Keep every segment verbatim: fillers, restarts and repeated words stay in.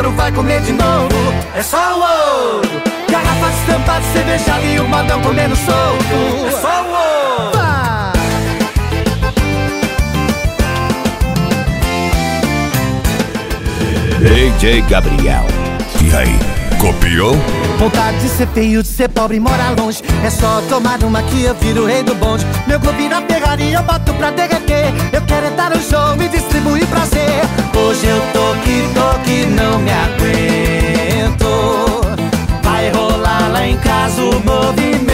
couro vai comer de novo. É só o ouro. Garrafa estampada, cervejada e o modão comendo solto. É só o ouro. Vai. D J Gabriel. E aí, copiou? Vontade de ser feio, de ser pobre e morar longe. É só tomar uma que eu viro o rei do bonde. Meu clube na Ferrari eu boto pra derreter. Eu quero é dar um show e distribuir prazer. Hoje eu tô que tô que não me aguento. Vai rolar lá em casa o movimento.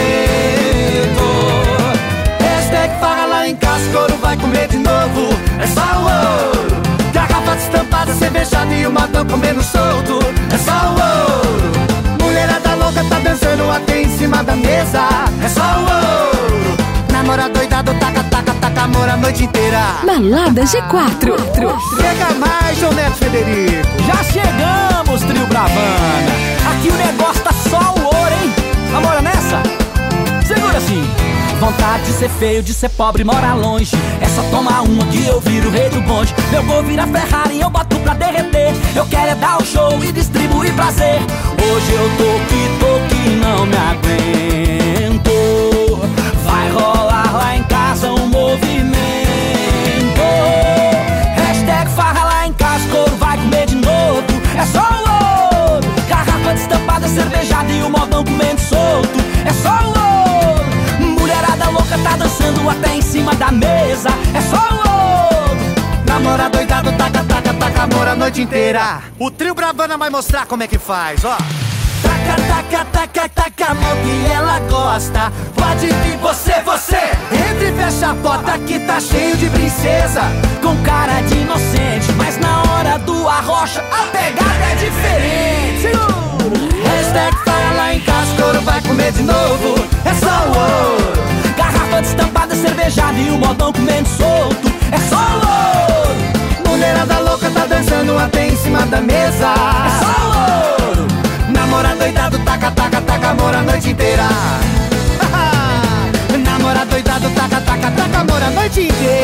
Hashtag farra lá em casa, couro vai comer de novo. É só o ouro. Garrafa estampada, cervejada e o modão comendo solto. É só o ouro. Mulherada louca tá dançando até em cima da mesa. É só o ouro. Namora doidado, taca, taca, taca, amor a noite inteira. Balada G quatro. Chega mais, João Neto Federico. Já chegamos, trio Bravana. Aqui o negócio tá só o ouro, hein? Namora nessa? Segura assim. Vontade de ser feio, de ser pobre, morar longe. É só tomar uma que eu viro o rei do bonde. Meu gol vira Ferrari, eu boto pra derreter. Eu quero é dar o show e distribuir prazer. Hoje eu tô que tô que não me aguento. Vai rolar lá em casa um movimento. Hashtag farra lá em casa, couro vai comer de novo. É só o ouro. Garrafa destampada, cervejada e o modão comendo solto. É só o ouro. Mulherada louca tá dançando até em cima da mesa. É só o ouro. Namora doidado, taca, taca, taca, amor a noite inteira. O trio Bravana vai mostrar como é que faz, ó. Taca, taca, taca, taca, amor que ela gosta. Pode vir você, você. Entre e fecha a porta que tá cheio de princesa. Com cara de inocente, mas na hora do arrocha a pegada é diferente. Segura. Hashtag fala lá em casa, couro vai comer de novo. É só o ouro. Garrafa destampada, cervejada e o modão comendo solto. É só o ouro. Mulherada louca tá dançando até em cima da mesa. É só o ouro. Namora doidado, taca, taca, taca, amor a noite inteira. Namora doidado, taca, taca, taca, amor a noite inteira.